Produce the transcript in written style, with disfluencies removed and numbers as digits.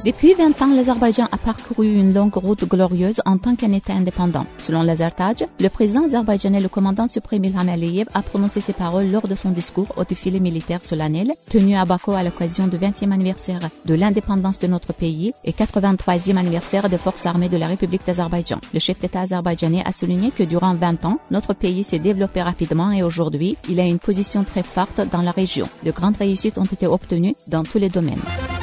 Depuis 20 ans, l'Azerbaïdjan a parcouru une longue route glorieuse en tant qu'un État indépendant. Selon l'Azertaj, le président azerbaïdjanais, le commandant suprême Ilham Aliyev, a prononcé ces paroles lors de son discours au défilé militaire solennel tenu à Bakou à l'occasion du 20e anniversaire de l'indépendance de notre pays et 83e anniversaire des forces armées de la République d'Azerbaïdjan. Le chef d'État azerbaïdjanais a souligné que durant 20 ans, notre pays s'est développé rapidement et aujourd'hui, il a une position très forte dans la région. De grandes réussites ont été obtenues dans tous les domaines.